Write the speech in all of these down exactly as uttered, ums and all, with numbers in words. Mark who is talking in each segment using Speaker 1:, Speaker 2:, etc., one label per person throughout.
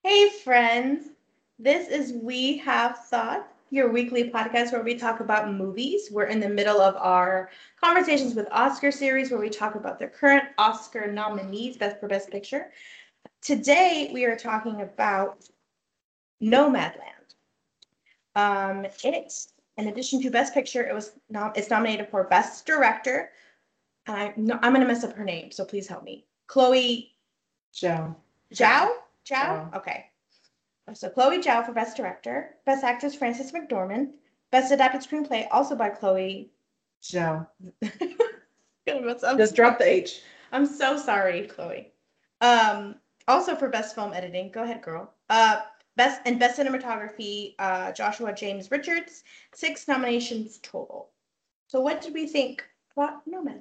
Speaker 1: Hey, friends. This is We Have Thought, your weekly podcast where we talk about movies. We're in the middle of our Conversations with Oscar series where we talk about the current Oscar nominees best for Best Picture. Today, we are talking about Nomadland. Um, it, in addition to Best Picture, it was nom- it's nominated for Best Director. And I, no, I'm going to mess up her name, so please help me. Chloe
Speaker 2: Zhao.
Speaker 1: Zhao? Zhao?
Speaker 2: Zhao.
Speaker 1: Okay. So Chloe Zhao for Best Director, Best Actress Frances McDormand, Best Adapted Screenplay also by Chloe.
Speaker 2: Zhao.
Speaker 1: I'm
Speaker 2: Just drop the H.
Speaker 1: I'm so sorry, Chloe. Um, also for Best Film Editing, go ahead, girl. Uh, best and Best Cinematography, uh, Joshua James Richards, six nominations total. So what did we think about Nomadland?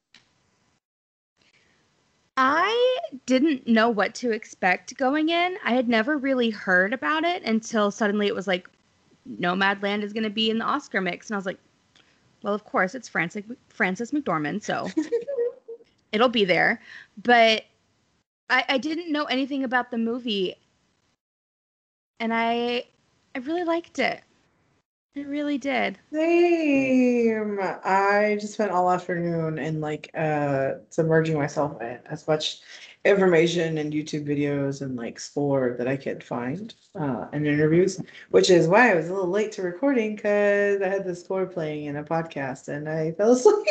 Speaker 3: I didn't know what to expect going in. I had never really heard about it until suddenly it was like Nomadland is going to be in the Oscar mix. And I was like, well, of course, it's Frances, Frances McDormand, so it'll be there. But I, I didn't know anything about the movie, and I I really liked it. I really did.
Speaker 2: Same. I just spent all afternoon in like uh submerging myself in as much information and YouTube videos and like score that I could find uh and interviews, which is why I was a little late to recording because I had the score playing in a podcast and I fell asleep.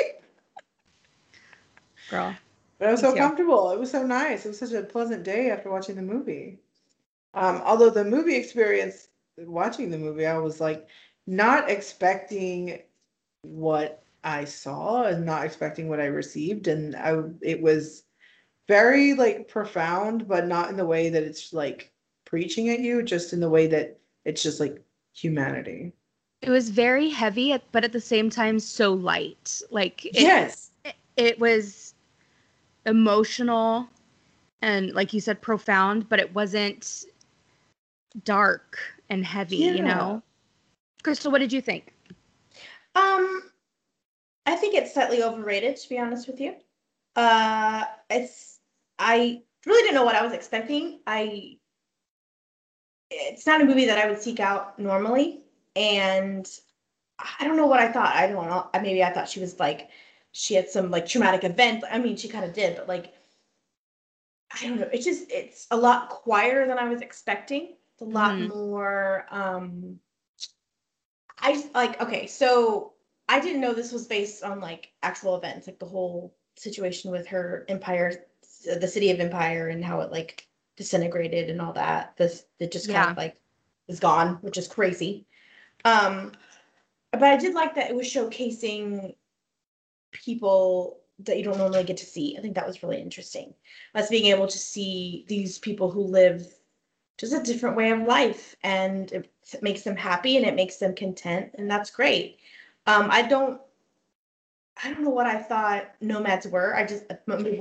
Speaker 3: Girl.
Speaker 2: But I was so comfortable. It was so nice. It was such a pleasant day after watching the movie. Um, although the movie experience, watching the movie, I was like not expecting what I saw and not expecting what I received, and I it was very like profound, but not in the way that it's like preaching at you, just in the way that it's just like humanity.
Speaker 3: It was very heavy, but at the same time so light. Like it,
Speaker 2: yes,
Speaker 3: it, it was emotional and, like you said, profound, but it wasn't dark and heavy,
Speaker 2: yeah.
Speaker 3: you know? Crystal, what did you think?
Speaker 1: Um, I think it's slightly overrated, to be honest with you. Uh, it's I really didn't know what I was expecting. I it's not a movie that I would seek out normally, and I don't know what I thought. I don't know. Maybe I thought she was like she had some like traumatic event. I mean, she kind of did, but like I don't know. It's just it's a lot quieter than I was expecting. It's a lot
Speaker 3: Mhm.
Speaker 1: more. Um, I just like okay, so I didn't know this was based on like actual events, like the whole situation with her empire, the city of Empire, and how it like disintegrated and all that. This it just kind
Speaker 3: Yeah.
Speaker 1: of like is gone, which is crazy. Um, but I did like that it was showcasing people that you don't normally get to see. I think that was really interesting. Us being able to see these people who live just a different way of life, and it makes them happy and it makes them content, and that's great. Um, I don't, I don't know what I thought nomads were. I just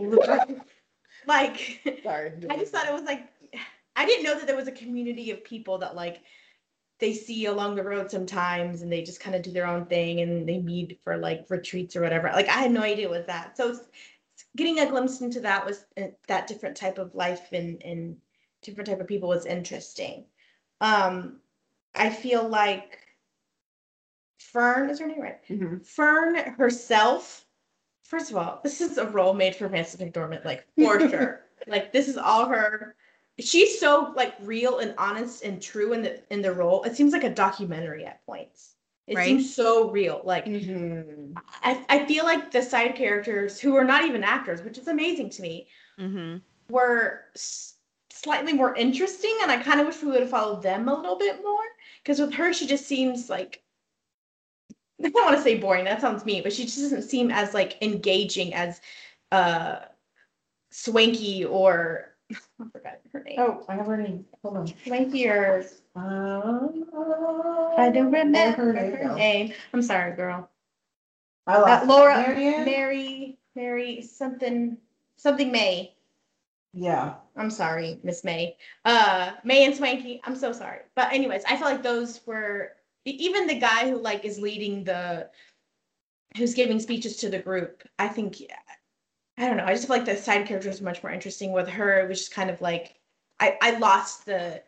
Speaker 1: like,
Speaker 2: Sorry.
Speaker 1: I just thought it was like, I didn't know that there was a community of people that like they see along the road sometimes and they just kind of do their own thing and they meet for like retreats or whatever. Like I had no idea what that. So it's, getting a glimpse into that was uh, that different type of life and, and different type of people was interesting. Um, I feel like Fern is her name, right?
Speaker 2: Mm-hmm.
Speaker 1: Fern herself. First of all, this is a role made for Frances McDormand, like for sure. Like this is all her. She's so like real and honest and true in the in the role. It seems like a documentary at points. It
Speaker 3: Right?
Speaker 1: seems so real. Like
Speaker 2: Mm-hmm.
Speaker 1: I, I feel like the side characters who are not even actors, which is amazing to me,
Speaker 3: Mm-hmm.
Speaker 1: were s- slightly more interesting, and I kind of wish we would have followed them a little bit more. Because with her, she just seems like I don't want to say boring. That sounds mean, but she just doesn't seem as like engaging as uh Swanky or I forgot her name.
Speaker 2: Oh, I have her name. Hold on.
Speaker 1: Swanky or
Speaker 2: Um,
Speaker 1: I don't remember
Speaker 2: her
Speaker 1: her name. I'm sorry, girl.
Speaker 2: I
Speaker 1: Uh,
Speaker 2: lost
Speaker 1: Laura,
Speaker 2: Marianne?
Speaker 1: Mary, Mary, something, something May.
Speaker 2: Yeah.
Speaker 1: I'm sorry, Miss May. Uh, May and Swanky. I'm so sorry. But anyways, I feel like those were e- even the guy who like is leading the, who's giving speeches to the group. I think I don't know. I just feel like the side characters were much more interesting. With her, it was just kind of like I, I lost the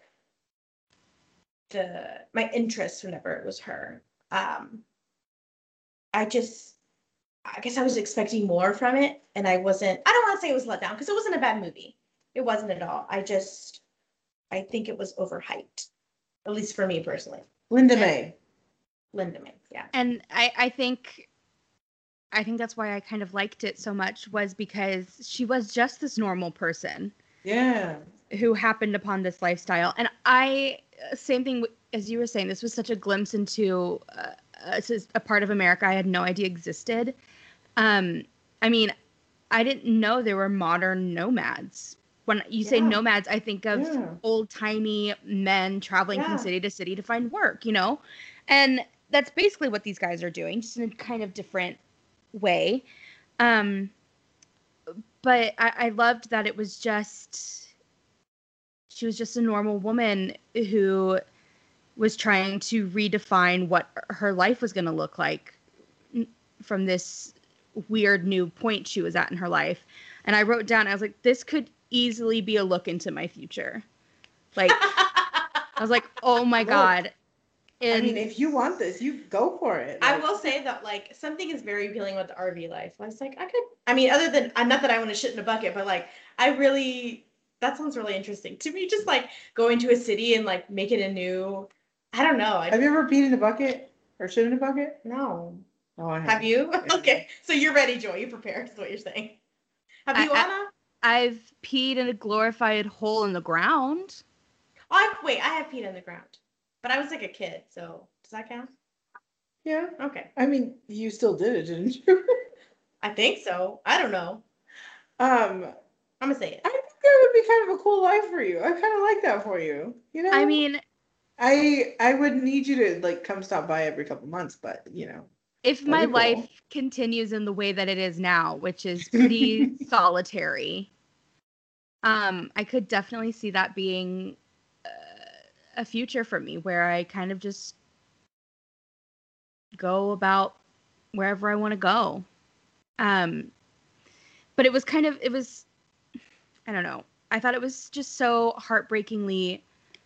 Speaker 1: the my interest whenever it was her. Um, I just I guess I was expecting more from it, and I wasn't. I don't want to say it was let down because it wasn't a bad movie. It wasn't at all. I just I think it was overhyped, at least for me personally.
Speaker 2: Linda
Speaker 1: And-
Speaker 2: May.
Speaker 1: Linda May, yeah.
Speaker 3: And I, I think I think that's why I kind of liked it so much, was because she was just this normal person
Speaker 2: Yeah.
Speaker 3: who happened upon this lifestyle. And I, same thing as you were saying, this was such a glimpse into uh, a, a part of America I had no idea existed. Um, I mean, I didn't know there were modern nomads. When you say
Speaker 1: Yeah.
Speaker 3: nomads, I think of
Speaker 2: Yeah.
Speaker 3: old-timey men traveling from
Speaker 1: Yeah.
Speaker 3: city to city to find work, you know? And that's basically what these guys are doing, just in a kind of different way. Um, but I, I loved that it was just, she was just a normal woman who was trying to redefine what her life was going to look like from this weird new point she was at in her life. And I wrote down, I was like, this could easily be a look into my future. Like, I was like, oh my
Speaker 2: Look.
Speaker 3: God.
Speaker 2: I
Speaker 3: And
Speaker 2: mean, if you want this, you go for it.
Speaker 1: I
Speaker 2: Like,
Speaker 1: will say that like something is very appealing with the R V life. I was like, I could. I mean, other than uh, not that I want to shit in a bucket, but like I really that sounds really interesting to me. Just like going to a city and like making a new. I don't know. I
Speaker 2: have you ever peed in a bucket or shit in a bucket?
Speaker 1: no.
Speaker 2: Oh, I
Speaker 1: Have you?
Speaker 2: Yeah.
Speaker 1: Okay, so you're ready, Joy. You prepared. Is what you're saying. Have
Speaker 3: I-
Speaker 1: you,
Speaker 3: I-
Speaker 1: Anna?
Speaker 3: I've peed in a glorified hole in the ground.
Speaker 1: Oh, I, wait. I have peed on the ground, but I was like a kid. So does that count?
Speaker 2: Yeah.
Speaker 1: Okay,
Speaker 2: I mean, you still did it, didn't you?
Speaker 1: I think so. I don't know.
Speaker 2: um,
Speaker 1: I'm gonna say it.
Speaker 2: I think that would be kind of a cool life for you. I kind of like that for you. You know?
Speaker 3: I mean,
Speaker 2: I I would need you to like come stop by every couple months, but you know.
Speaker 3: if
Speaker 2: That'd
Speaker 3: my
Speaker 2: be cool.
Speaker 3: life continues in the way that it is now, which is pretty solitary, um, I could definitely see that being uh, a future for me, where I kind of just go about wherever I want to go. Um, but it was kind of, it was, I don't know. I thought it was just so heartbreakingly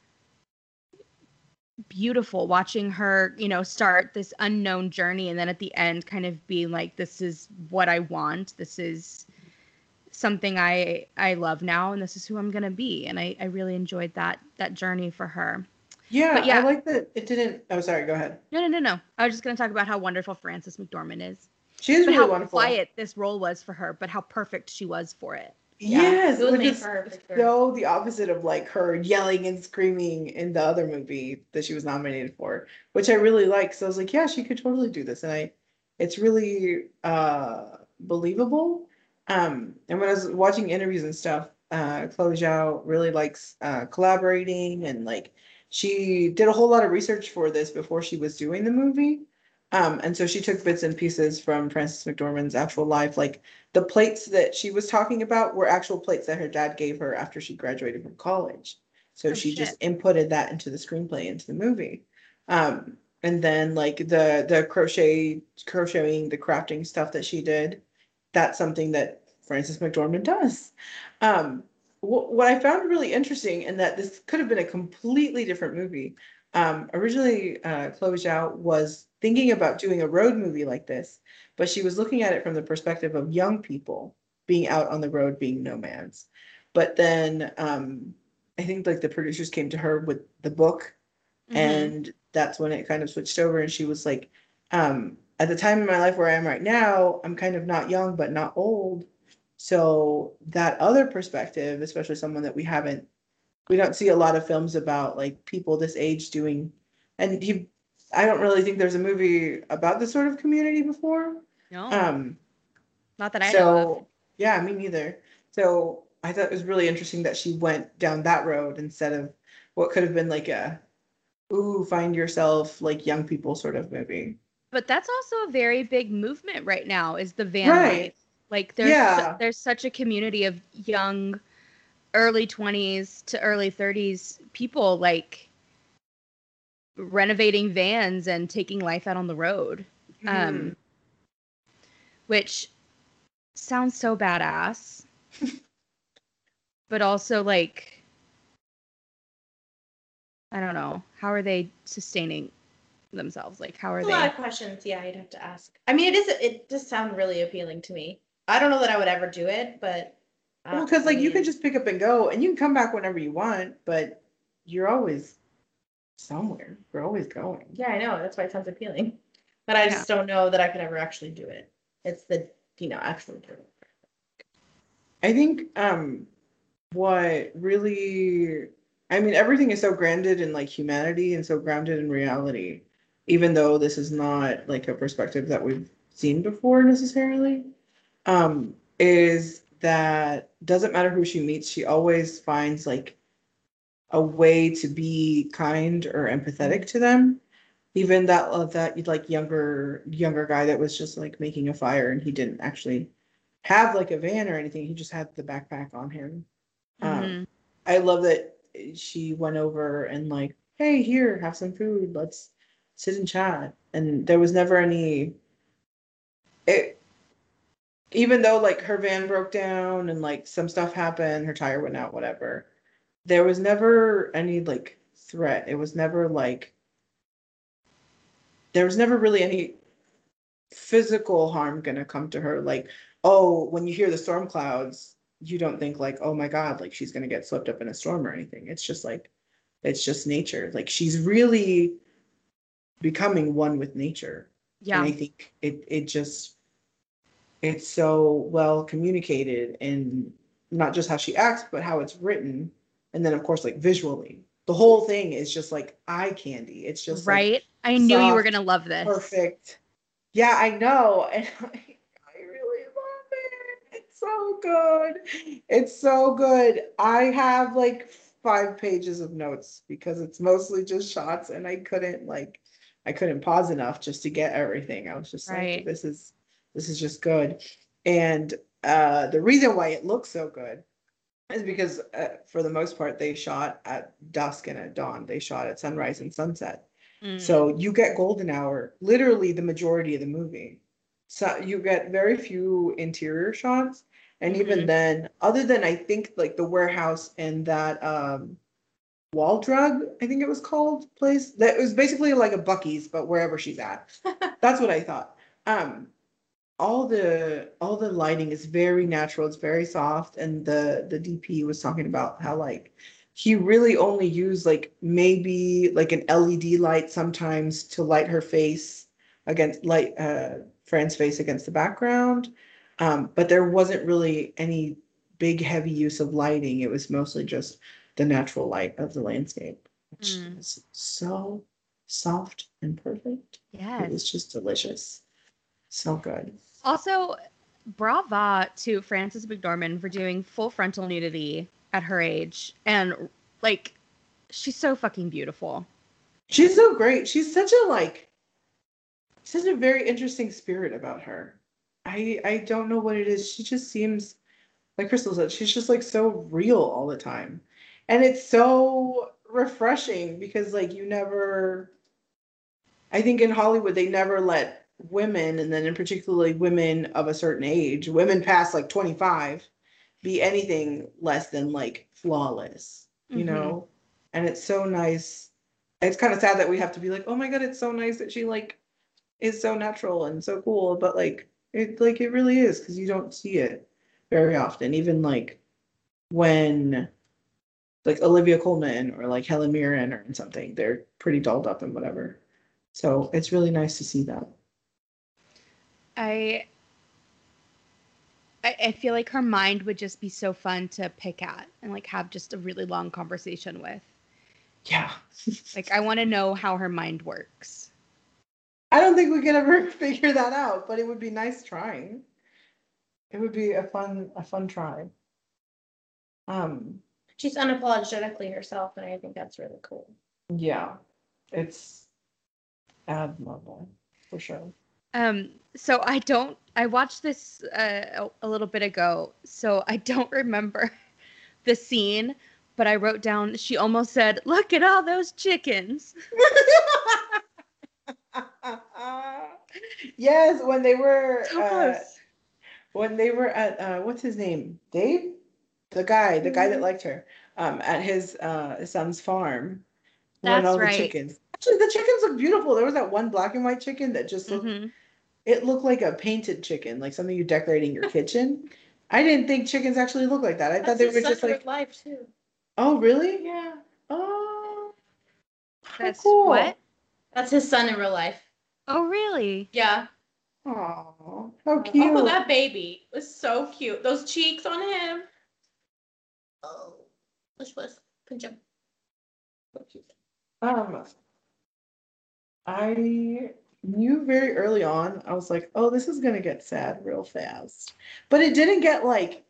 Speaker 3: beautiful watching her, you know, start this unknown journey, and then at the end kind of being like, this is what I want. This is something I I love now, and this is who I'm gonna be. And I, I really enjoyed that that journey for her.
Speaker 2: Yeah,
Speaker 3: But yeah.
Speaker 2: I like that it didn't. Oh, sorry. Go ahead.
Speaker 3: No, no, no, no. I was just gonna talk about how wonderful Frances McDormand is.
Speaker 2: She is
Speaker 3: But
Speaker 2: really
Speaker 3: how
Speaker 2: wonderful.
Speaker 3: quiet this role was for her, but how perfect she was for it.
Speaker 1: Yeah,
Speaker 2: Yes,
Speaker 1: it was
Speaker 2: which
Speaker 1: made
Speaker 2: is
Speaker 1: for her, for sure.
Speaker 2: so the opposite of like her yelling and screaming in the other movie that she was nominated for, which I really like. So I was like, yeah, she could totally do this, and I, it's really uh believable. Um, and when I was watching interviews and stuff, uh, Chloe Zhao really likes uh collaborating, and like she did a whole lot of research for this before she was doing the movie. Um, and so she took bits and pieces from Frances McDormand's actual life, like the plates that she was talking about were actual plates that her dad gave her after she graduated from college. So
Speaker 3: Oh,
Speaker 2: she
Speaker 3: shit.
Speaker 2: just inputted that into the screenplay, into the movie. Um, and then like the the crochet, crocheting, the crafting stuff that she did, that's something that Frances McDormand does. Um, wh- what I found really interesting, and that this could have been a completely different movie. Um, originally, uh, Chloe Zhao was thinking about doing a road movie like this, but she was looking at it from the perspective of young people being out on the road, being nomads. But then um, I think like the producers came to her with the book,
Speaker 3: Mhm.
Speaker 2: and that's when it kind of switched over. And she was like, um, at the time in my life where I am right now, I'm kind of not young, but not old. So that other perspective, especially someone that we haven't, we don't see a lot of films about like people this age doing, and you, I don't really think there's a movie about this sort of community before.
Speaker 3: No,
Speaker 2: Um,
Speaker 3: not that I know of.
Speaker 2: so yeah, me neither. So I thought it was really interesting that she went down that road instead of what could have been like a, ooh, find yourself like young people sort of movie.
Speaker 3: But that's also a very big movement right now, is the van
Speaker 2: Right.
Speaker 3: life. Like there's
Speaker 2: Yeah.
Speaker 3: there's such a community of young early twenties to early thirties people like renovating vans and taking life out on the road. Um
Speaker 2: Mhm.
Speaker 3: which sounds so badass. But also like I don't know. How are they sustaining themselves? Like, how are
Speaker 1: A lot
Speaker 3: they?
Speaker 1: of questions, yeah, you'd have to ask. I mean, it is. It does sound really appealing to me. I don't know that I would ever do it, but uh,
Speaker 2: Well, because
Speaker 1: I
Speaker 2: like you can
Speaker 1: mean,
Speaker 2: just pick up and go, and you can come back whenever you want, but you're always somewhere. We're always going.
Speaker 1: yeah, I know. That's why it sounds appealing. But I
Speaker 3: Yeah.
Speaker 1: just don't know that I could ever actually do it. It's the, you know, actually do it.
Speaker 2: I think um what really I mean everything is so grounded in like humanity and so grounded in reality, even though this is not like a perspective that we've seen before necessarily. Um, is that doesn't matter who she meets, she always finds like a way to be kind or empathetic to them. Even that uh, that like younger younger guy that was just like making a fire and he didn't actually have like a van or anything. He just had the backpack on him. Um,
Speaker 3: Mm-hmm.
Speaker 2: I love that she went over and like, hey, here, have some food. Let's sit and chat. And there was never any it even though like her van broke down and like some stuff happened, her tire went out, whatever. There was never any like threat. It was never like there was never really any physical harm gonna come to her. Like, oh, when you hear the storm clouds, you don't think like, oh my God, like she's gonna get swept up in a storm or anything. It's just like, it's just nature. Like she's really becoming one with nature. And
Speaker 3: Yeah.
Speaker 2: I think it it just it's so well communicated in not just how she acts, but how it's written. And then of course like visually. The whole thing is just like eye candy. It's just like
Speaker 3: Right. I knew you were
Speaker 2: soft,
Speaker 3: gonna love this.
Speaker 2: perfect. Yeah, I know. And I, I really love it. It's so good. It's so good. I have like five pages of notes because it's mostly just shots and I couldn't like I couldn't pause enough just to get everything. I was just like,
Speaker 3: Right.
Speaker 2: this is this is just good. And uh the reason why it looks so good is because uh, for the most part they shot at dusk and at dawn. They shot at sunrise and sunset.
Speaker 3: Mm.
Speaker 2: So you get golden hour literally the majority of the movie. So you get very few interior shots. And even
Speaker 3: Mhm.
Speaker 2: then, other than I think like the warehouse and that um Wall Drug, I think it was called, place that was basically like a Bucky's, but wherever she's at. That's what I thought. Um, all the all the lighting is very natural, it's very soft, and the the D P was talking about how like he really only used like maybe like an L E D light sometimes to light her face against light uh Fran's face against the background. Um, but there wasn't really any big heavy use of lighting. It was mostly just the natural light of the landscape, which
Speaker 3: Mm.
Speaker 2: is so soft and perfect. It was
Speaker 3: Yes.
Speaker 2: just delicious. So good.
Speaker 3: Also, brava to Frances McDormand for doing full frontal nudity at her age. And, like, she's so fucking beautiful.
Speaker 2: She's so great. She's such a like such a very interesting spirit about her. I I don't know what it is. She just seems like Crystal said, she's just like so real all the time. And it's so refreshing because like you never I think in Hollywood they never let women and then in particularly women of a certain age, women past like twenty-five, be anything less than like flawless, you
Speaker 3: Mm-hmm.
Speaker 2: know? And it's so nice. It's kind of sad that we have to be like, oh my God, it's so nice that she like is so natural and so cool. But like it like it really is because you don't see it very often. Even like when like Olivia Colman or like Helen Mirren or something, they're pretty dolled up and whatever. So it's really nice to see that.
Speaker 3: I, I I feel like her mind would just be so fun to pick at and like have just a really long conversation with.
Speaker 2: Yeah.
Speaker 3: Like I want to know how her mind works.
Speaker 2: I don't think we could ever figure that out, but it would be nice trying. It would be a fun a fun try. Um,
Speaker 1: She's unapologetically herself, and I think that's really cool.
Speaker 2: yeah, it's admirable for sure.
Speaker 3: Um, so I don't. I watched this uh, a, a little bit ago, so I don't remember the scene. But I wrote down. She almost said, "Look at all those chickens."
Speaker 2: Yes, when they were
Speaker 3: So
Speaker 2: uh
Speaker 3: close.
Speaker 2: when they were at uh what's his name? Dave? The guy, the guy that liked her, um, at his uh son's farm. when
Speaker 3: That's
Speaker 2: all the
Speaker 3: right.
Speaker 2: chickens. Actually, the chickens look beautiful. There was that one black and white chicken that just looked.
Speaker 3: Hmm.
Speaker 2: It looked like a painted chicken, like something you decorate in your kitchen. I didn't think chickens actually look like that. I
Speaker 1: That's
Speaker 2: thought they
Speaker 1: his
Speaker 2: were
Speaker 1: son
Speaker 2: just
Speaker 1: in real
Speaker 2: like,
Speaker 1: life too.
Speaker 2: oh, really?
Speaker 1: Yeah.
Speaker 2: Oh, how
Speaker 3: That's
Speaker 2: cool.
Speaker 3: what?
Speaker 1: That's his son in real life.
Speaker 3: Oh, really?
Speaker 1: Yeah.
Speaker 2: Oh, how
Speaker 1: Oh,
Speaker 2: cute.
Speaker 1: that baby was so cute. Those cheeks on him. Oh, push, push, pinch him.
Speaker 2: Um, I knew very early on, I was like, oh, this is gonna get sad real fast. But it didn't get like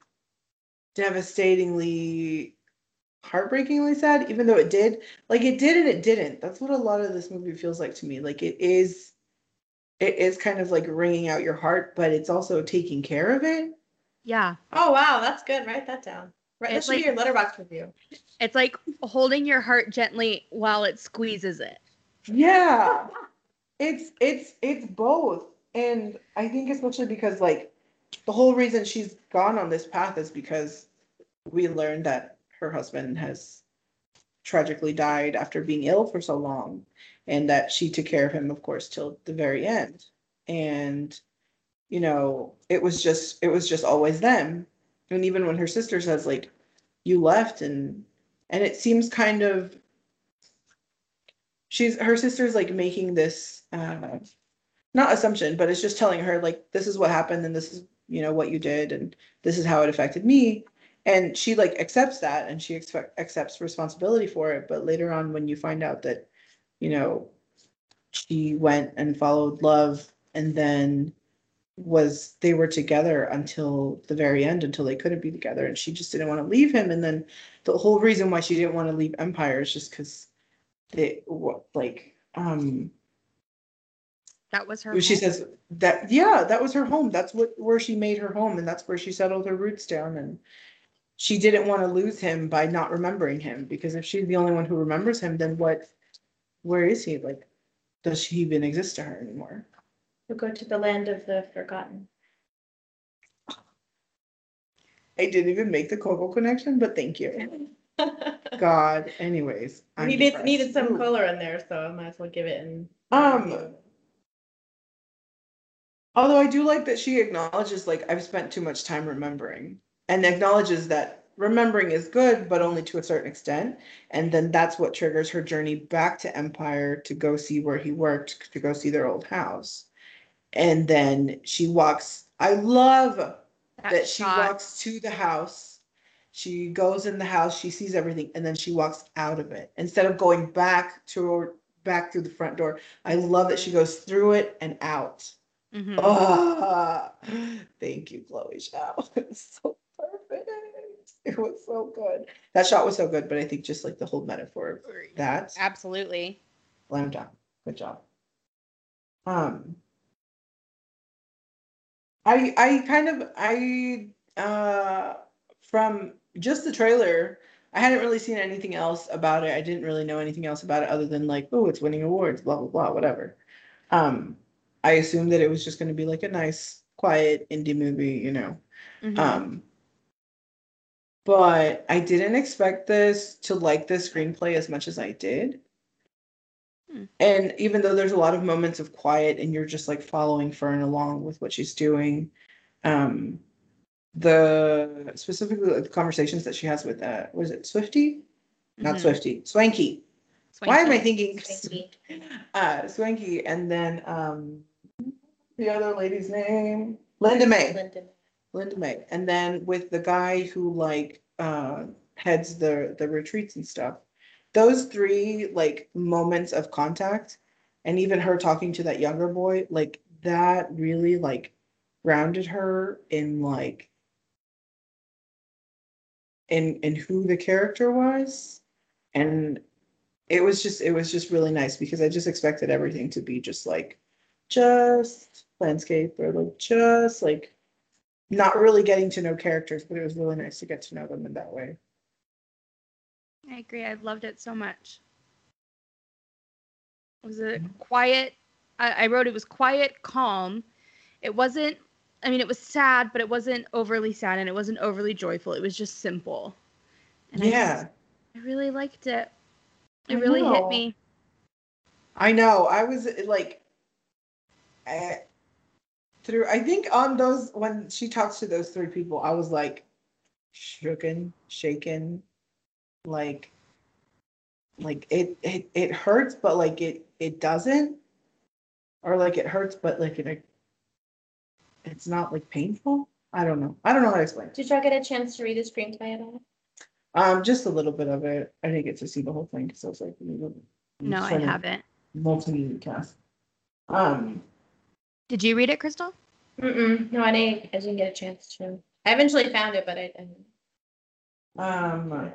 Speaker 2: devastatingly, heartbreakingly sad, even though it did. Like it did and it didn't. That's what a lot of this movie feels like to me. Like it is, it is kind of like wringing out your heart, but it's also taking care of it.
Speaker 3: Yeah.
Speaker 1: Oh wow, that's good. Write that down. Right, that
Speaker 3: It's
Speaker 1: should be
Speaker 3: like
Speaker 1: your letterbox review.
Speaker 3: it's like holding your heart gently while it squeezes it.
Speaker 2: Yeah. It's it's it's both. And I think especially because like the whole reason she's gone on this path is because we learned that her husband has tragically died after being ill for so long, and that she took care of him, of course, till the very end. And you know, it was just it was just always them. And even when her sister says like, "You left," and and it seems kind of she's her sister's like making this uh, not assumption, but it's just telling her like this is what happened and this is you know what you did and this is how it affected me. And she like accepts that and she expect, accepts responsibility for it. But later on, when you find out that you know she went and followed love and then was they were together until the very end until they couldn't be together and she just didn't want to leave him. And then the whole reason why she didn't want to leave Empire is just because they what like um
Speaker 3: That was her
Speaker 2: she
Speaker 3: home.
Speaker 2: says that yeah that was her home, that's what where she made her home and that's where she settled her roots down. And she didn't want to lose him by not remembering him, because if she's the only one who remembers him, then what where is he? Like, does he even exist to her anymore?
Speaker 1: We'll go to the land of the forgotten.
Speaker 2: I didn't even make the Coco connection, but thank you. God. Anyways, I'm
Speaker 1: needed
Speaker 2: depressed.
Speaker 1: needed some
Speaker 2: Ooh.
Speaker 1: color in there, so I might as well give it in.
Speaker 2: Um, although I do like that she acknowledges, like, I've spent too much time remembering, and acknowledges that remembering is good, but only to a certain extent. And then that's what triggers her journey back to Empire to go see where he worked, to go see their old house. And then she walks, I love that,
Speaker 3: That
Speaker 2: she
Speaker 3: shot.
Speaker 2: walks to the house. She goes in the house, she sees everything, and then she walks out of it instead of going back to back through the front door. I love that she goes through it and out.
Speaker 3: Hmm.
Speaker 2: Oh, thank you, Chloe Zhao. It's so perfect. It was so good. That shot was so good, but I think just like the whole metaphor of that,
Speaker 3: Absolutely.
Speaker 2: slam dunk. Good job. Um, I I kind of I uh from just the trailer, I hadn't really seen anything else about it. I didn't really know anything else about it other than like, oh, it's winning awards, blah blah blah, whatever. Um, I assumed that it was just going to be like a nice, quiet indie movie, you know.
Speaker 3: Hmm.
Speaker 2: Um, but I didn't expect this to like the screenplay as much as I did.
Speaker 3: Hmm.
Speaker 2: And even though there's a lot of moments of quiet and you're just like following Fern along with what she's doing, um, the specifically the conversations that she has with uh was it Swifty? Not
Speaker 3: Hmm.
Speaker 2: Swifty, Swanky. Why am I thinking
Speaker 1: Swanky.
Speaker 2: uh Swanky? And then um the other lady's name? Linda May.
Speaker 1: Linden.
Speaker 2: Linda May. And then with the guy who like uh heads the the retreats and stuff. Those three like moments of contact and even her talking to that younger boy, like that really like grounded her in like in in who the character was. And it was just it was just really nice because I just expected everything to be just like just landscape or like just like not really getting to know characters, but it was really nice to get to know them in that way.
Speaker 3: I agree. I loved it so much. It was a quiet. I, I wrote it was quiet, calm. It wasn't. I mean, it was sad, but it wasn't overly sad, and it wasn't overly joyful. It was just simple. And I
Speaker 2: Yeah.
Speaker 3: just, I really liked it. It
Speaker 2: I
Speaker 3: really hit
Speaker 2: know.
Speaker 3: me.
Speaker 2: I know. I was like, I, through. I think on those when she talks to those three people, I was like, shooken, shaken, like, like it, it, it hurts, but like it, it doesn't, or like it hurts, but like it, it's not like painful. I don't know. I don't know how to explain it.
Speaker 1: Did y'all get a chance to read the screenplay at all?
Speaker 2: Um, just a little bit of it. I didn't get to see the whole thing because I was like,
Speaker 3: No, I haven't.
Speaker 2: Multimedia cast. Um,
Speaker 3: Did you read it, Crystal?
Speaker 1: Mm-mm. No, I didn't. I didn't get a chance to. I eventually found it, but I didn't.
Speaker 2: um,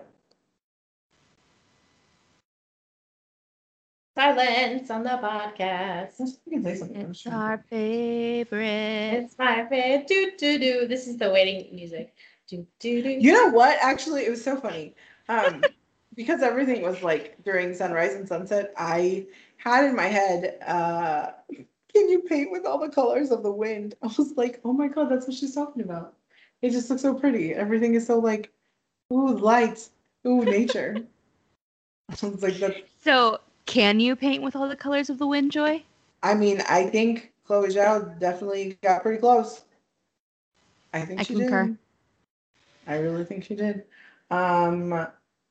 Speaker 1: Silence on the podcast.
Speaker 2: let's we can say something.
Speaker 3: It's our favorite.
Speaker 1: It's my favorite. Do do do. This is the waiting music. Do do do.
Speaker 2: You know what? Actually, it was so funny. Um, because everything was like during sunrise and sunset, I had in my head, uh, can you paint with all the colors of the wind? I was like, oh my God, that's what she's talking about. It just looks so pretty. Everything is so like, ooh, lights, ooh, nature. I was like, that.
Speaker 3: So, can you paint with all the colors of the wind, Joy?
Speaker 2: I mean, I think Chloe Zhao definitely got pretty close. I think
Speaker 3: I
Speaker 2: she
Speaker 3: concur.
Speaker 2: did. I really think she did. Um,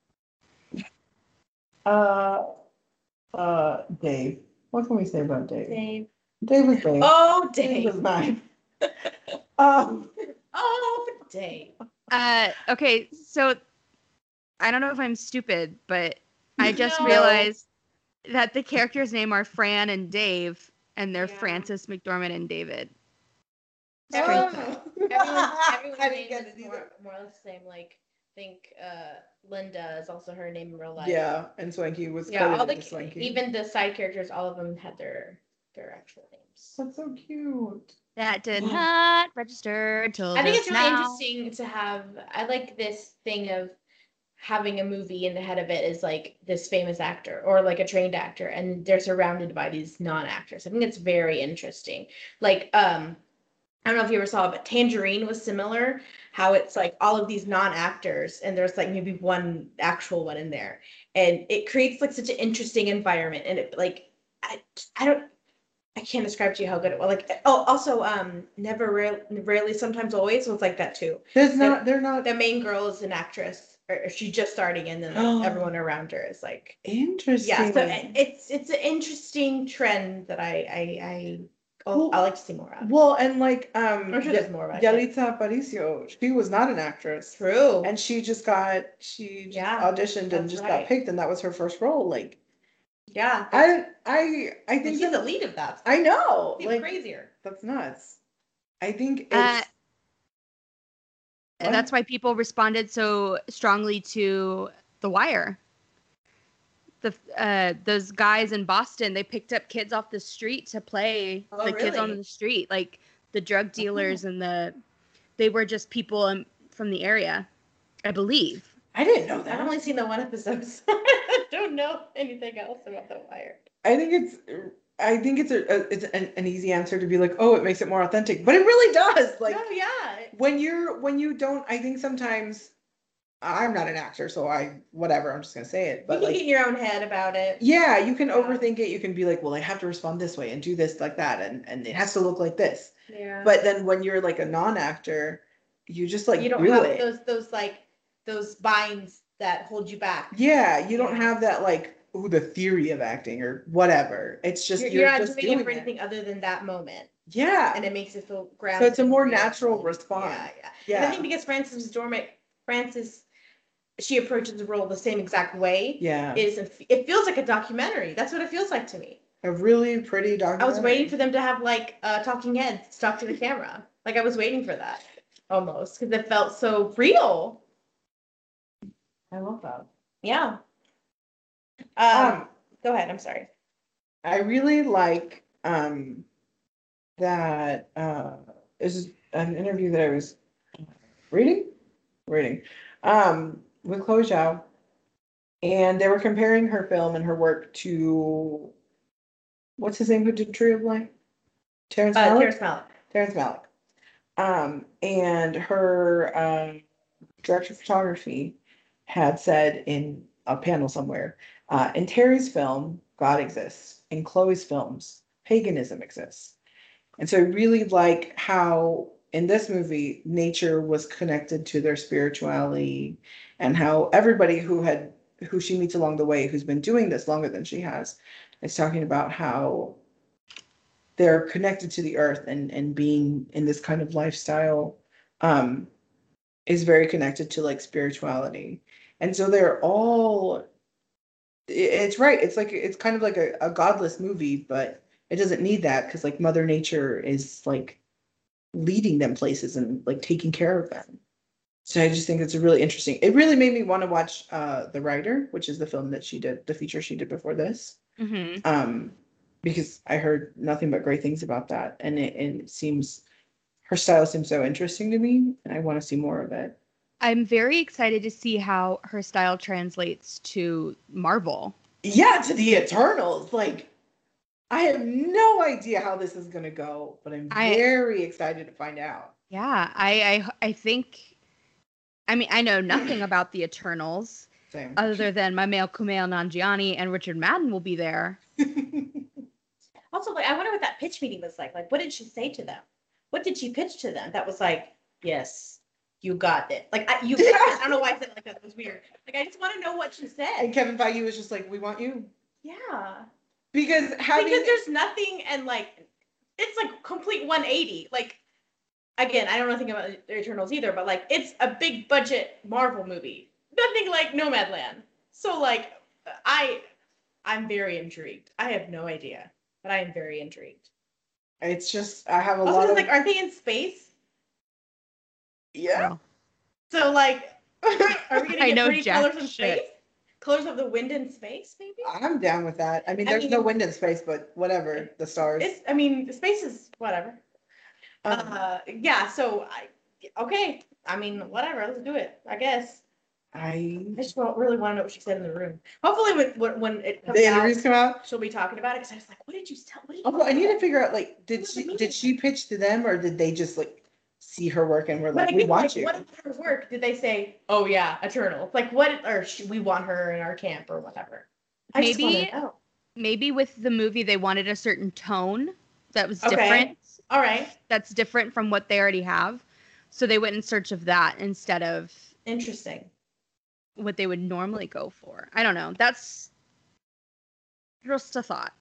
Speaker 2: uh, uh, Dave. What can we say about Dave?
Speaker 1: Dave.
Speaker 2: Dave was Dave.
Speaker 1: Oh,
Speaker 2: Dave was
Speaker 1: Dave.
Speaker 2: mine. um,
Speaker 1: Oh, Dave.
Speaker 3: Uh, okay, so I don't know if I'm stupid, but I just
Speaker 1: No.
Speaker 3: realized that the characters' name are Fran and Dave, and they're
Speaker 1: Yeah.
Speaker 3: Frances McDormand and David.
Speaker 1: Everyone-
Speaker 2: oh.
Speaker 1: Everyone, everyone's
Speaker 2: I
Speaker 1: name
Speaker 2: didn't get
Speaker 1: is
Speaker 2: it either.
Speaker 1: more, more or less the same. Like, I think uh, Linda is also her name in real life.
Speaker 2: Yeah, and Swanky was
Speaker 1: Yeah, all the
Speaker 2: credited as Swanky.
Speaker 1: even the side characters, all of them had their their actual names.
Speaker 2: That's so cute.
Speaker 3: That did not register until
Speaker 1: I think
Speaker 3: just
Speaker 1: it's really
Speaker 3: now.
Speaker 1: interesting to have. I like this thing of having a movie and the head of it is like this famous actor or like a trained actor, and they're surrounded by these non-actors. I think it's very interesting. Like, um, I don't know if you ever saw it, but Tangerine was similar. How it's like all of these non-actors, and there's like maybe one actual one in there, and it creates like such an interesting environment. And it like I I don't. I can't describe to you how good it was. Like, oh, also, um, never, rare, rarely, sometimes, always was like that too.
Speaker 2: There's
Speaker 1: The-
Speaker 2: not, they're not
Speaker 1: The main girl is an actress, or she's just starting, and then like, everyone around her is like,
Speaker 2: interesting.
Speaker 1: yeah. So it- it's it's an interesting trend that I I I oh, I like to see more of.
Speaker 2: Well, and like, um,
Speaker 1: I'm sure there's more about it.
Speaker 2: Yalitza Aparicio, she was not an actress.
Speaker 1: True.
Speaker 2: And she just got, she just
Speaker 1: Yeah,
Speaker 2: auditioned and
Speaker 1: that's
Speaker 2: just
Speaker 1: right.
Speaker 2: got picked, and that was her first role. Like,
Speaker 1: Yeah.
Speaker 2: I, I, I
Speaker 1: And
Speaker 2: think
Speaker 1: she's
Speaker 2: that,
Speaker 1: the lead of that.
Speaker 2: I know,
Speaker 1: Even
Speaker 2: like,
Speaker 1: crazier.
Speaker 2: that's nuts. I think it's,
Speaker 3: Uh,
Speaker 2: What?
Speaker 3: And that's why people responded so strongly to The Wire. The uh, those guys in Boston, they picked up kids off the street to play
Speaker 1: Oh,
Speaker 3: the kids on
Speaker 1: really?
Speaker 3: the street, like the drug dealers and the they were just people um, from the area, I believe.
Speaker 2: I didn't know
Speaker 1: I've
Speaker 2: that.
Speaker 1: only seen the one episode, so I don't know anything else about The Wire.
Speaker 2: I think it's, I think it's a, a it's an, an easy answer to be like, oh, it makes it more authentic, but it really does. Like,
Speaker 1: no, yeah.
Speaker 2: when you're when you don't, I think sometimes I'm not an actor, so I whatever, I'm just gonna say it. But
Speaker 1: you can
Speaker 2: like,
Speaker 1: get in your own head about it.
Speaker 2: yeah, you can
Speaker 1: Yeah.
Speaker 2: overthink it. You can be like, well, I have to respond this way and do this like that, and and it has to look like this.
Speaker 1: Yeah.
Speaker 2: But then when you're like a non-actor, you just like
Speaker 1: you don't
Speaker 2: do
Speaker 1: have
Speaker 2: it.
Speaker 1: those those like those binds that hold you back.
Speaker 2: Yeah, you don't
Speaker 1: Yeah.
Speaker 2: have that like, ooh, the theory of acting or whatever. It's just
Speaker 1: You're,
Speaker 2: you're,
Speaker 1: you're not
Speaker 2: just
Speaker 1: doing it
Speaker 2: doing
Speaker 1: for
Speaker 2: it.
Speaker 1: anything other than that moment,
Speaker 2: Yeah.
Speaker 1: and it makes it feel
Speaker 2: So
Speaker 1: grounded.
Speaker 2: it's a more
Speaker 1: and real.
Speaker 2: natural response.
Speaker 1: Yeah, yeah.
Speaker 2: Yeah.
Speaker 1: And I think because Frances McDormand, Frances, she approaches the role the same exact way.
Speaker 2: Yeah.
Speaker 1: It isn't. It feels like a documentary. That's what it feels like to me.
Speaker 2: A really pretty
Speaker 1: I
Speaker 2: documentary.
Speaker 1: was waiting for them to have like uh, talking heads talk to the camera. Like I was waiting for that almost because it felt so real.
Speaker 2: I love that.
Speaker 1: Yeah. Um, go ahead. I'm sorry.
Speaker 2: I really like um that uh this is an interview that I was reading reading um with Chloe Zhao, and they were comparing her film and her work to what's his name who did Tree of Life? Terrence
Speaker 1: Uh,
Speaker 2: Malick?
Speaker 1: Terrence Malick.
Speaker 2: Terrence Malick. Um and her um director of photography had said in a panel somewhere. Uh, in Terry's film, God exists. In Chloe's films, paganism exists. And so I really like how in this movie, nature was connected to their spirituality, and how everybody who had who she meets along the way, who's been doing this longer than she has, is talking about how they're connected to the earth, and and being in this kind of lifestyle um is very connected to like spirituality. And so they're all it's right. It's like it's kind of like a, a godless movie, but it doesn't need that because like Mother Nature is like leading them places and like taking care of them. So I just think it's a really interesting. It really made me want to watch uh The Writer, which is the film that she did, the feature she did before this.
Speaker 3: Mm-hmm.
Speaker 2: Um, because I heard nothing but great things about that, and it, and it seems her style seems so interesting to me, and I want to see more of it.
Speaker 3: I'm very excited to see how her style translates to Marvel.
Speaker 2: Yeah, to the Eternals. Like, I have no idea how this is gonna go, but I'm
Speaker 3: I-
Speaker 2: very excited to find out.
Speaker 3: Yeah, I, I I think. I mean, I know nothing about the Eternals
Speaker 2: Same.
Speaker 3: other than my male Kumail Nanjiani and Richard Madden will be there.
Speaker 1: Also, like, I wonder what that pitch meeting was like. Like, what did she say to them? What did she pitch to them that was like, yes, you got it. Like, I, you. I don't know why I said it like that. It was weird. Like, I just want to know what she
Speaker 2: And
Speaker 1: said.
Speaker 2: Kevin Feige was just like, "We want you,"
Speaker 1: Yeah.
Speaker 2: because having
Speaker 1: Because there's nothing, and like, it's like complete one eighty. Like, again, I don't know anything about the Eternals either, but like, it's a big budget Marvel movie. Nothing like Nomadland. So like, I, I'm very intrigued. I have no idea, but I am very intrigued.
Speaker 2: it's just I have a
Speaker 1: Also,
Speaker 2: lot
Speaker 1: it's
Speaker 2: of
Speaker 1: like, aren't they in space?
Speaker 2: yeah.
Speaker 1: So like, are we gonna
Speaker 3: I
Speaker 1: get
Speaker 3: know
Speaker 1: pretty
Speaker 3: jack
Speaker 1: colors from
Speaker 3: shit.
Speaker 1: space? Colors of the wind in space, maybe?
Speaker 2: I'm down with that. I mean,
Speaker 1: I
Speaker 2: there's no
Speaker 1: mean-
Speaker 2: wind in space, but whatever. The stars.
Speaker 1: It's. I mean, space is whatever.
Speaker 2: Um,
Speaker 1: Uh, yeah. So I. Okay. I mean, whatever. Let's do it. I guess.
Speaker 2: I
Speaker 1: I just don't really want to know what she said in the room. Hopefully, when when, when it comes
Speaker 2: the
Speaker 1: out,
Speaker 2: interviews come out.
Speaker 1: she'll be talking about it. Because I was like, what did you tell? What did you
Speaker 2: Also, I need to
Speaker 1: say?
Speaker 2: figure out like, did
Speaker 1: What was
Speaker 2: she
Speaker 1: the meeting
Speaker 2: did she pitch to them, or did they just like see her work and were
Speaker 1: But
Speaker 2: like,
Speaker 1: I
Speaker 2: "We
Speaker 1: mean,
Speaker 2: want
Speaker 1: like,
Speaker 2: you"?
Speaker 1: what of her work did they say? Oh yeah, Eternal. Like what? Or sh- we want her in our camp or whatever. I just
Speaker 3: Maybe-
Speaker 1: want to know.
Speaker 3: Maybe with the movie they wanted a certain tone that was
Speaker 1: Okay.
Speaker 3: different.
Speaker 1: All right.
Speaker 3: That's different from what they already have. So they went in search of that instead of
Speaker 1: Interesting.
Speaker 3: what they would normally go for. I don't know. That's just a thought.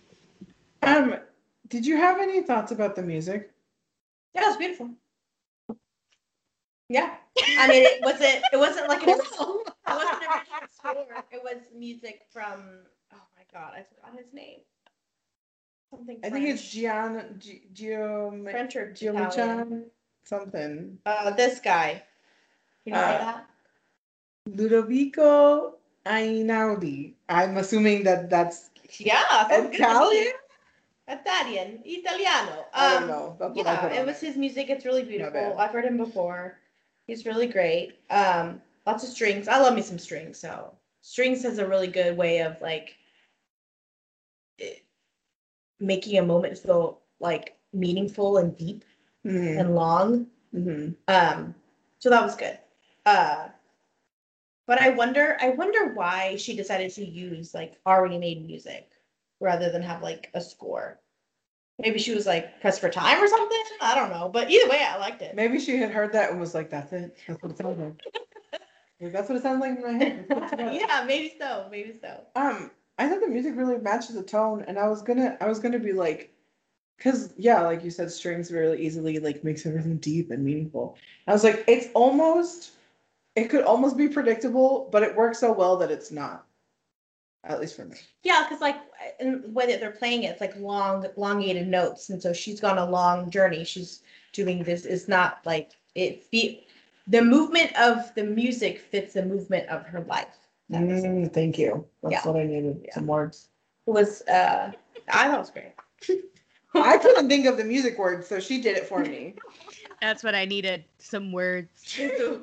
Speaker 2: Um, did you have any thoughts about the music?
Speaker 1: Yeah, it was beautiful. Yeah. I mean, it wasn't. It wasn't like an. original- It wasn't an original score. It was music from. Oh my god, I forgot his name. Something.
Speaker 2: I think it's
Speaker 1: French.
Speaker 2: Gian G- Gio
Speaker 1: French or Italian.
Speaker 2: Giomichan something.
Speaker 1: Uh, this guy. You know
Speaker 2: Uh,
Speaker 1: that?
Speaker 2: Ludovico Einaudi. I'm assuming that that's
Speaker 1: Yeah. sounds good to me.
Speaker 2: Italian.
Speaker 1: Italian, Italiano.
Speaker 2: I don't
Speaker 1: Um,
Speaker 2: know. That's what I
Speaker 1: yeah,
Speaker 2: put
Speaker 1: it
Speaker 2: on
Speaker 1: was
Speaker 2: it.
Speaker 1: his music. It's really
Speaker 2: bad.
Speaker 1: beautiful. I've heard him before. He's really great. Um, lots of strings. I love me some strings. So strings has a really good way of like it- making a moment feel like meaningful and deep
Speaker 2: Mhm,
Speaker 1: and long.
Speaker 2: mhm.
Speaker 1: Um, so that was good. Uh, but I wonder, I wonder why she decided to use like already made music rather than have like a score. Maybe she was like pressed for time or something. I don't know. But either way, I liked it.
Speaker 2: Maybe she had heard that and was like, "That's it. That's what it sounds like." Like, that's what it sounds like in my head. Let's put it together.
Speaker 1: Yeah, maybe so. Maybe so.
Speaker 2: Um, I thought the music really matches the tone, and I was gonna, I was gonna be like, because yeah, like you said, strings really easily like makes everything deep and meaningful. I was like, it's almost, it could almost be predictable, but it works so well that it's not. At least for me.
Speaker 1: Yeah, because like in the way that they're playing it, it's like long, elongated notes, and so she's gone a long journey. She's doing this. It's not like it. Fe- the movement of the music fits the movement of her life. That was it.
Speaker 2: Mm, thank you. That's
Speaker 1: Yeah.
Speaker 2: what I needed.
Speaker 1: Yeah.
Speaker 2: Some words.
Speaker 1: It was. Uh, I thought it was great.
Speaker 2: I couldn't think of the music words, so she did it for me.
Speaker 3: That's what I needed. Some words.
Speaker 1: Same.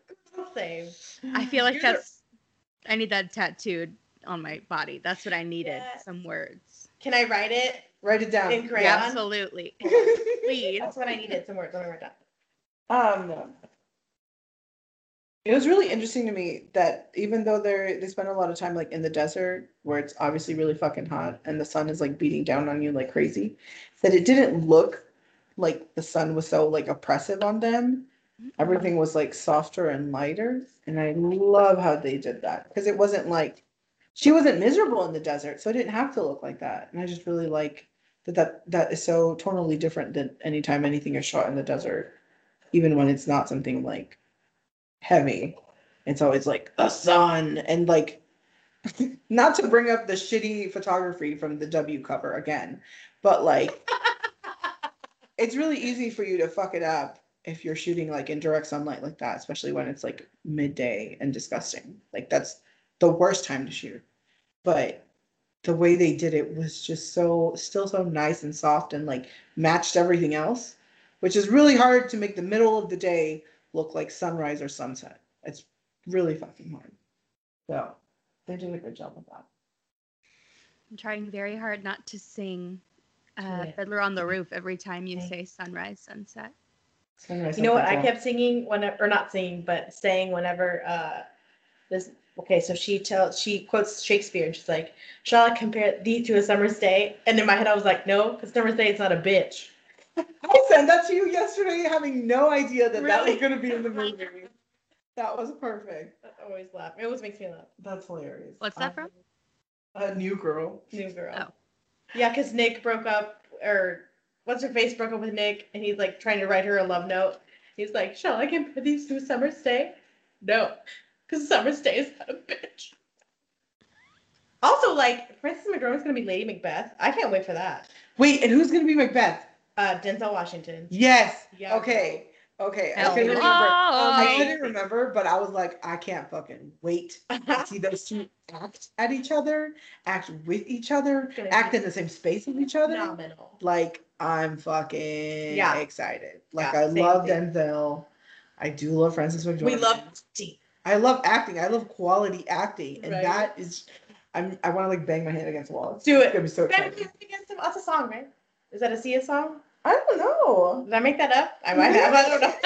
Speaker 3: I feel like
Speaker 1: You're the-
Speaker 3: that's I need that tattooed on my body. That's what I needed.
Speaker 1: Yes.
Speaker 3: Some words.
Speaker 1: Can I write it
Speaker 2: Write it down.
Speaker 1: in crayon?
Speaker 3: Absolutely. Please.
Speaker 1: That's what I needed. Some words. Let me write that.
Speaker 2: Um, It was really interesting to me that even though they're they spend a lot of time like in the desert where it's obviously really fucking hot and the sun is like beating down on you like crazy, that it didn't look like the sun was so like oppressive on them. Everything was like softer and lighter, and I love how they did that because it wasn't like she wasn't miserable in the desert, so it didn't have to look like that. And I just really like that that that is so totally different than anytime anything is shot in the desert, even when it's not something like heavy. It's always like the sun and like not to bring up the shitty photography from the W cover again, but like it's really easy for you to fuck it up if you're shooting like in direct sunlight like that, especially when it's like midday and disgusting. Like that's the worst time to shoot. But the way they did it was just so still so nice and soft and like matched everything else, which is really hard to make the middle of the day look like sunrise or sunset. It's really fucking hard. So they did a good job with that.
Speaker 3: I'm trying very hard not to sing uh,
Speaker 1: Yeah.
Speaker 3: Fiddler on the Roof every time you say sunrise, sunset.
Speaker 2: Sunrise,
Speaker 1: You know what? I
Speaker 2: sunset.
Speaker 1: kept singing whenever, or not singing, but saying whenever uh, this. Okay, so she tells, she quotes Shakespeare, and she's like, "Shall I compare thee to a summer's day?" And in my head, I was like, "No, because summer's day is not a bitch."
Speaker 2: I sent that to you yesterday, having no idea that that was
Speaker 1: Really?
Speaker 2: going to be in the movie. That was perfect.
Speaker 1: I always laugh. It always makes me laugh.
Speaker 2: That's hilarious.
Speaker 3: What's that from?
Speaker 2: A new girl.
Speaker 1: New girl.
Speaker 3: Oh.
Speaker 1: Yeah, because Nick broke up, or what's her face broke up with Nick, and he's like trying to write her a love note. He's like, "Shall I compare these to a summer's day?" No, because summer's day is not a bitch. Also, like, Frances McDormand's gonna be Lady Macbeth. I can't wait for that.
Speaker 2: Wait, and who's going to be Macbeth?
Speaker 1: Uh, Denzel Washington.
Speaker 2: Yes.
Speaker 1: Yeah,
Speaker 2: okay. Okay. I
Speaker 3: Hello.
Speaker 2: couldn't remember. I
Speaker 1: Okay.
Speaker 2: couldn't remember, but I was like, I can't fucking wait to see those two act at each other, act with each other,
Speaker 1: Gonna
Speaker 2: act
Speaker 1: be
Speaker 2: in the same space with each other.
Speaker 1: Phenomenal.
Speaker 2: Like, I'm fucking
Speaker 1: Yeah.
Speaker 2: excited. Like,
Speaker 1: Yeah,
Speaker 2: I
Speaker 1: same
Speaker 2: love
Speaker 1: thing.
Speaker 2: Denzel. I do love Frances McDormand.
Speaker 1: We love Steve.
Speaker 2: I love acting. I love quality acting, and
Speaker 1: Right.
Speaker 2: that is, I'm. I want to like bang my head against the wall.
Speaker 1: Do
Speaker 2: It's
Speaker 1: it.
Speaker 2: gonna be so
Speaker 1: Bang
Speaker 2: exciting.
Speaker 1: against him. That's a song, right? Is that a Sia song?
Speaker 2: I don't know.
Speaker 1: Did I make that up? I might have. I don't know.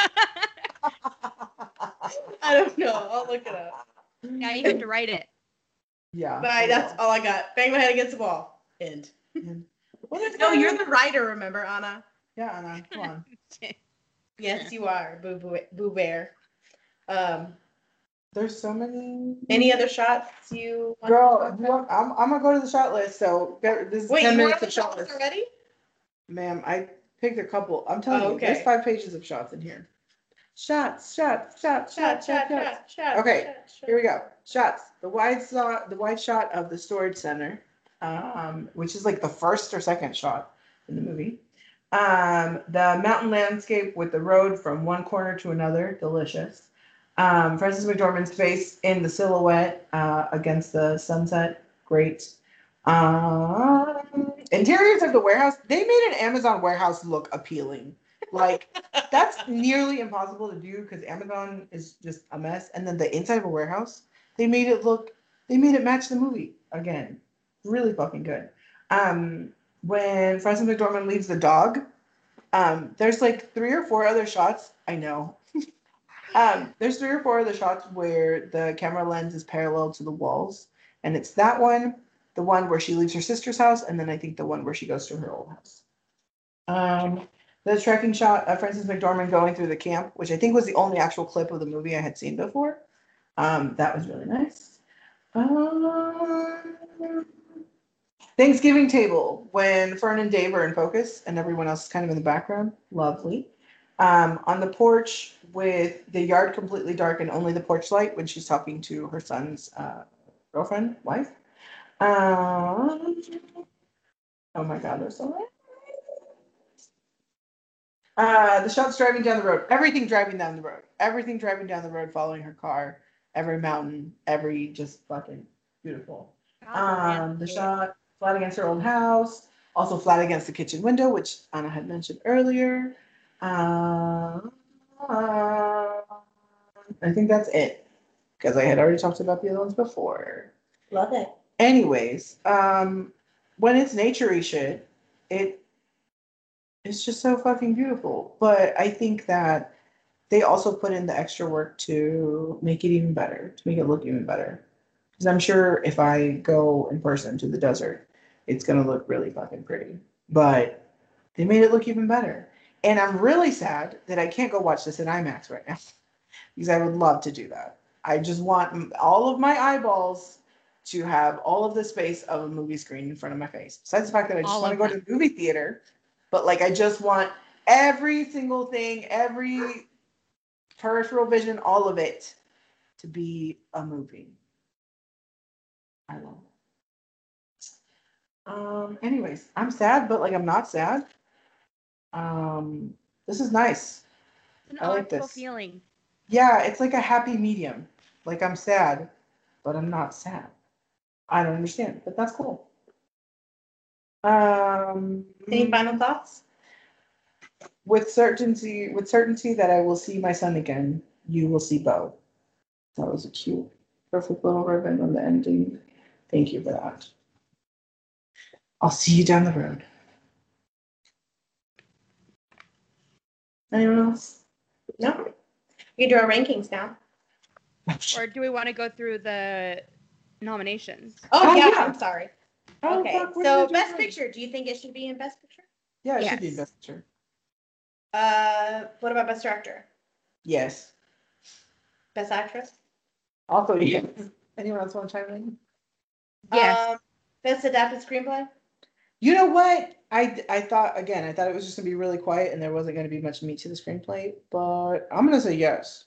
Speaker 1: I don't know. I'll look it up.
Speaker 3: Now you have to write it.
Speaker 2: Yeah.
Speaker 1: Bye. That's all I got. Bang my head against the wall. End.
Speaker 2: What is
Speaker 1: No,
Speaker 2: that?
Speaker 1: you're the writer, remember, Anna?
Speaker 2: Yeah, Anna. Come on.
Speaker 1: Yes, you are, Boo Boo, Boo Bear. Um,
Speaker 2: There's so many.
Speaker 1: any other shots you want
Speaker 2: Girl,
Speaker 1: to
Speaker 2: you
Speaker 1: talk about?
Speaker 2: want- I'm, I'm gonna go to the shot list. So get- this is
Speaker 1: Wait,
Speaker 2: ten
Speaker 1: you
Speaker 2: minutes
Speaker 1: want the
Speaker 2: of shot
Speaker 1: shots
Speaker 2: list.
Speaker 1: already?
Speaker 2: Ma'am, I picked a couple. I'm telling
Speaker 1: Oh,
Speaker 2: you, there's
Speaker 1: okay.
Speaker 2: five pages of shots in here. Shots, shots, shots,
Speaker 1: Shot,
Speaker 2: shots,
Speaker 1: shot,
Speaker 2: shots, shots.
Speaker 1: shot, shot.
Speaker 2: Okay,
Speaker 1: shot, shot.
Speaker 2: Here we go. Shots. The wide shot, the wide shot of the storage center, um, which is like the first or second shot in the movie. Um, the mountain landscape with the road from one corner to another, delicious. Um, Frances McDormand's face in the silhouette uh, against the sunset, great. Um, interiors of the warehouse, they made an Amazon warehouse look appealing. Like, that's nearly impossible to do because Amazon is just a mess. And then the inside of a warehouse, they made it look, they made it match the movie again. Really fucking good. Um, when Frances McDormand leaves the dog, um, there's like three or four other shots. I know. um, there's three or four other shots where the camera lens is parallel to the walls. And it's that one, the one where she leaves her sister's house, and then I think the one where she goes to her old house. Um, the tracking shot of Frances McDormand going through the camp, which I think was the only actual clip of the movie I had seen before. Um, that was really nice. Um, Thanksgiving table when Fern and Dave are in focus and everyone else is kind of in the background. Lovely. Um, on the porch with the yard completely dark and only the porch light when she's talking to her son's uh, girlfriend, wife. Um, oh my God, there's so many. Uh, the shots driving down the road. Everything driving down the road. Everything driving down the road, following her car. Every mountain. Every just fucking beautiful. Um, the shot flat against her old house. Also flat against the kitchen window, which Anna had mentioned earlier. Um, uh, I think that's it because I had already talked about the other ones before.
Speaker 1: Love it.
Speaker 2: Anyways, um, when it's naturey shit, it it's just so fucking beautiful. But I think that they also put in the extra work to make it even better, to make it look even better. Because I'm sure if I go in person to the desert, it's gonna look really fucking pretty. But they made it look even better. And I'm really sad that I can't go watch this in IMAX right now because I would love to do that. I just want all of my eyeballs to have all of the space of a movie screen in front of my face. Besides the fact that I just
Speaker 3: All
Speaker 2: want to
Speaker 3: of
Speaker 2: go to
Speaker 3: them.
Speaker 2: the movie theater, but like I just want every single thing, every peripheral vision, all of it to be a movie. I love it. Um, anyways, I'm sad, but like I'm not sad. Um, this is nice.
Speaker 3: An
Speaker 2: I like
Speaker 3: awful
Speaker 2: this.
Speaker 3: feeling.
Speaker 2: Yeah, it's like a happy medium. Like I'm sad, but I'm not sad. I don't understand, but that's cool. Um,
Speaker 1: Any final thoughts?
Speaker 2: with certainty, with certainty that I will see my son again, you will see Bo. That was a cute, perfect little ribbon on the ending. Thank you for that. I'll see you down the road. Anyone else?
Speaker 1: No. We can do our rankings now.
Speaker 3: Or do we want to go through the nominations?
Speaker 1: Oh,
Speaker 2: Oh,
Speaker 1: yeah,
Speaker 2: yeah.
Speaker 1: I'm sorry.
Speaker 2: Oh,
Speaker 1: Okay,
Speaker 2: fuck, what
Speaker 1: so
Speaker 2: did I do
Speaker 1: best
Speaker 2: wrong?
Speaker 1: picture. Do you think it should be in best picture?
Speaker 2: Yeah, it should be
Speaker 3: Yes.
Speaker 2: best picture.
Speaker 1: Uh, what about best director?
Speaker 2: Yes.
Speaker 1: Best actress?
Speaker 2: Also, yes. Anyone else want to chime in?
Speaker 3: Yes.
Speaker 1: Um, best adapted screenplay?
Speaker 2: You know what? I, I thought, again, I thought it was just going to be really quiet and there wasn't going to be much meat to the screenplay, but I'm going to say yes.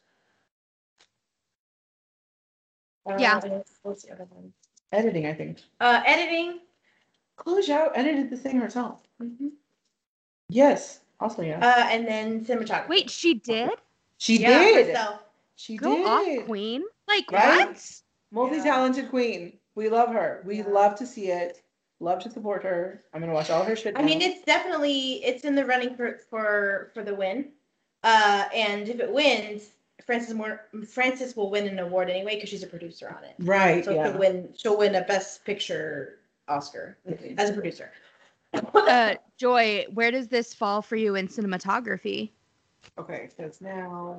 Speaker 3: Yeah.
Speaker 1: Uh, what's the other one?
Speaker 2: Editing, I think.
Speaker 1: Uh, editing?
Speaker 2: Chloe Zhao edited the thing herself.
Speaker 1: Mm-hmm.
Speaker 2: Yes. Also, yes.
Speaker 1: Uh, and then cinematography.
Speaker 3: Wait, she did?
Speaker 2: She
Speaker 1: yeah,
Speaker 2: did.
Speaker 1: herself.
Speaker 2: She
Speaker 3: Go
Speaker 2: did.
Speaker 3: off, Queen. Like,
Speaker 2: Right?
Speaker 3: what?
Speaker 2: Multi-talented queen. We love her. We
Speaker 1: Yeah.
Speaker 2: love to see it. Love to support her. I'm gonna watch all her shit.
Speaker 1: I mean,
Speaker 2: now.
Speaker 1: it's definitely it's in the running for for for the win. Uh, and if it wins, Frances more Frances will win an award anyway because she's a producer on it.
Speaker 2: right.
Speaker 1: So
Speaker 2: yeah.
Speaker 1: she'll win she'll win a best picture Oscar as a producer.
Speaker 3: Uh, Joy, where does this fall for you in cinematography?
Speaker 2: Okay, because now.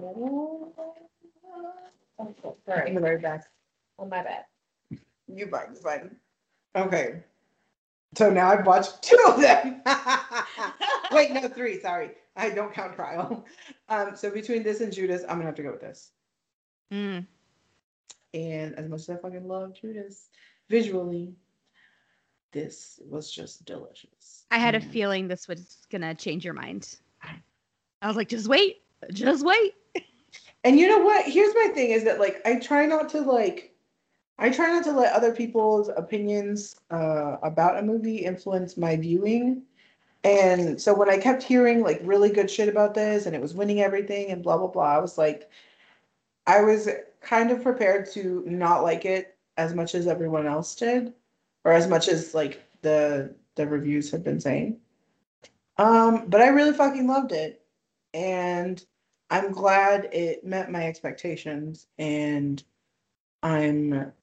Speaker 1: Oh,
Speaker 2: I'm
Speaker 1: sorry.
Speaker 2: the very back.
Speaker 1: Oh, my bad.
Speaker 2: You fine. You fine. Okay. So now I've watched two of them. Wait, no, three. Sorry, I don't count trial. Um, so between this and Judas, I'm gonna have to go with this.
Speaker 3: Mm.
Speaker 2: And as much as I fucking love Judas, visually, this was just delicious.
Speaker 3: I had a
Speaker 2: And
Speaker 3: feeling this was gonna change your mind. I was like, just wait, just wait.
Speaker 2: And you know what? Here's my thing: is that like I try not to like, I try not to let other people's opinions uh, about a movie influence my viewing. And so when I kept hearing like really good shit about this, and it was winning everything, and blah blah blah, I was like, I was kind of prepared to not like it as much as everyone else did, or as much as like the the reviews had been saying. Um, but I really fucking loved it, and I'm glad it met my expectations, and I'm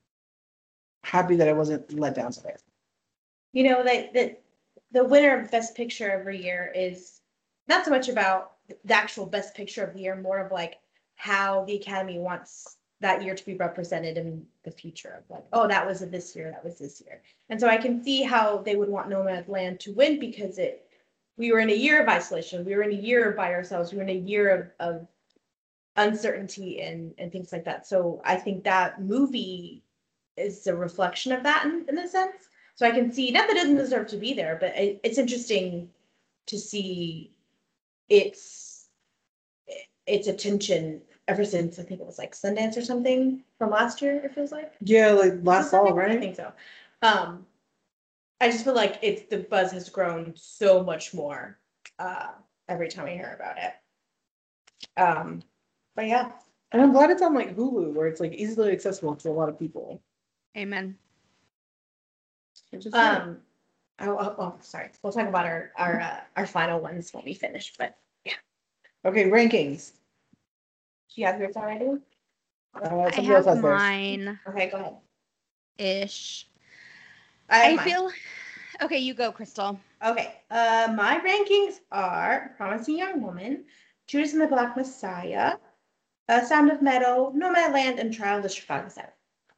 Speaker 2: happy that I wasn't let down today.
Speaker 1: You know, like the the winner of Best Picture every year is not so much about the actual Best Picture of the year, more of like how the Academy wants that year to be represented in the future of like, oh, that was this year, that was this year. And so I can see how they would want Nomadland to win because it we were in a year of isolation, we were in a year by ourselves, we were in a year of, of uncertainty and and things like that. So I think that movie is a reflection of that in, in a sense. So I can see, not that it doesn't deserve to be there, but it, it's interesting to see its its attention ever since I think it was like Sundance or something from last year. It feels like
Speaker 2: Yeah, like
Speaker 1: Was
Speaker 2: last
Speaker 1: it
Speaker 2: fall,
Speaker 1: Sundance? I
Speaker 2: right?
Speaker 1: think so. Um, I just feel like it's the buzz has grown so much more uh, every time I hear about it. Um, but yeah,
Speaker 2: And I'm glad it's on like Hulu, where it's like easily accessible to a lot of people.
Speaker 3: Amen.
Speaker 2: Which is great.
Speaker 1: um, oh, oh, oh, sorry. We'll talk about our our uh, our final ones when we finish. But
Speaker 2: Okay, rankings.
Speaker 1: do you have yours already?
Speaker 2: Uh,
Speaker 3: I
Speaker 2: somebody else
Speaker 3: have
Speaker 2: has theirs.
Speaker 3: mine
Speaker 1: Okay, go ahead.
Speaker 3: ish.
Speaker 1: I have
Speaker 3: I
Speaker 1: mine.
Speaker 3: feel okay. You go, Crystal.
Speaker 1: Okay, uh, my rankings are Promising Young Woman, Judas and the Black Messiah, uh, Sound of Metal, Nomadland, and Trial of the Chicago Seven.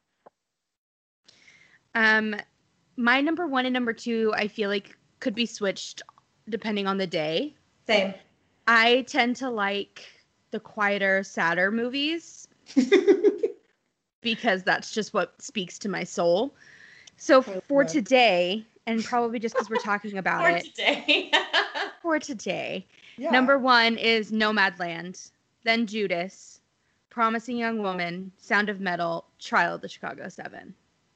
Speaker 3: Um, my number one and number two, I feel like could be switched depending on the day.
Speaker 1: Same.
Speaker 3: I tend to like the quieter, sadder movies because that's just what speaks to my soul. So for today, and probably just because we're talking about
Speaker 1: For
Speaker 3: it,
Speaker 1: today.
Speaker 3: for today,
Speaker 2: Yeah.
Speaker 3: number one is Nomadland, then Judas, Promising Young Woman, Sound of Metal, Trial of the Chicago Seven.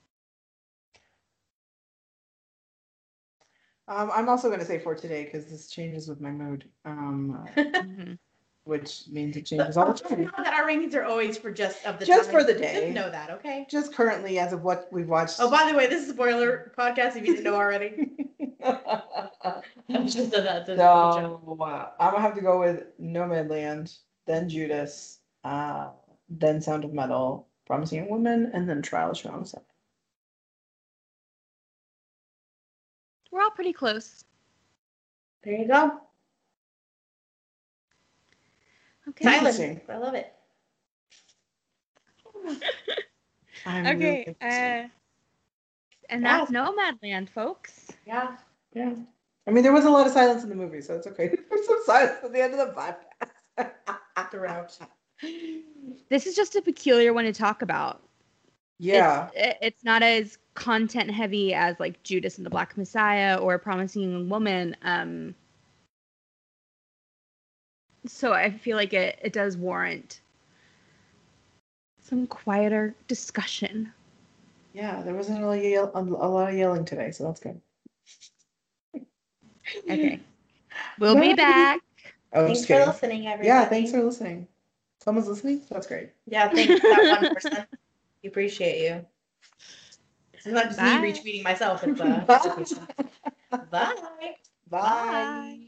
Speaker 2: Um, I'm also going to say for today because this changes with my mood, um,
Speaker 3: Mhm.
Speaker 2: which means it changes all the
Speaker 1: You
Speaker 2: time.
Speaker 1: know that our rankings are always for just of the
Speaker 2: Just
Speaker 1: time.
Speaker 2: for the day.
Speaker 1: Just know that, okay?
Speaker 2: Just currently, as of what we've watched.
Speaker 1: Oh, by the way, this is a spoiler podcast if you didn't know already. I'm just so that's a
Speaker 2: So uh, I'm gonna have to go with Nomadland, then Judas, uh, then Sound of Metal, Promising Young Woman, and then Trial of Chicago Seven.
Speaker 3: We're all pretty close.
Speaker 1: There you go.
Speaker 3: Okay.
Speaker 1: Silence.
Speaker 2: Interesting.
Speaker 1: I love it.
Speaker 2: I'm
Speaker 3: Okay.
Speaker 2: really
Speaker 3: Uh, and that's Nomadland, folks.
Speaker 1: Yeah.
Speaker 2: yeah. I mean, there was a lot of silence in the movie, so it's okay. There's some silence at the end of the podcast.
Speaker 1: Throughout.
Speaker 3: This is just a peculiar one to talk about.
Speaker 2: Yeah.
Speaker 3: It's, it- it's not as content heavy as like Judas and the Black Messiah or Promising Young Woman. Um, so I feel like it, it does warrant some quieter discussion.
Speaker 2: Yeah, there wasn't really yell- a, a lot of yelling today, so that's good.
Speaker 3: Okay. We'll be back.
Speaker 2: Oh,
Speaker 1: Thanks
Speaker 2: just
Speaker 1: for
Speaker 2: kidding.
Speaker 1: listening, everybody.
Speaker 2: Yeah, thanks for listening. Someone's listening? That's great.
Speaker 1: Yeah, thanks to that one person. We appreciate you. It's not just
Speaker 3: Bye.
Speaker 1: me retweeting myself. It's uh,
Speaker 2: Bye.
Speaker 1: Bye.
Speaker 2: Bye.
Speaker 3: Bye.